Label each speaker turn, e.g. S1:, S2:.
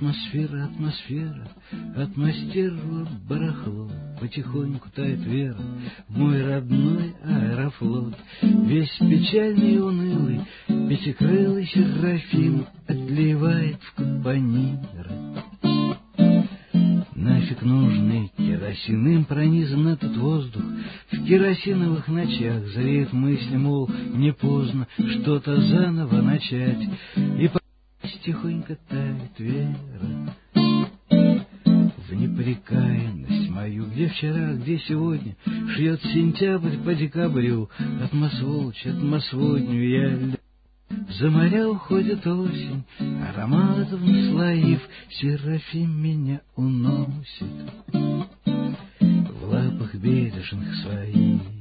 S1: атмосфера, атмосфера, атмосфера барахло, потихоньку тает вера в мой родной аэрофлот. Весь печальный и унылый, пятикрылый Серафим отливает в капониры. Нафиг нужный керосин, им пронизан этот воздух. В керосиновых ночах зреет мысль, мол, не поздно что-то заново начать. И тихонько тает вера в непрекаянность мою. Где вчера, где сегодня шьет сентябрь по декабрю, отмосволочь, отмосводню я. За моря уходит осень, ароматов наслоив, Серафим меня уносит в лапах бережных своих.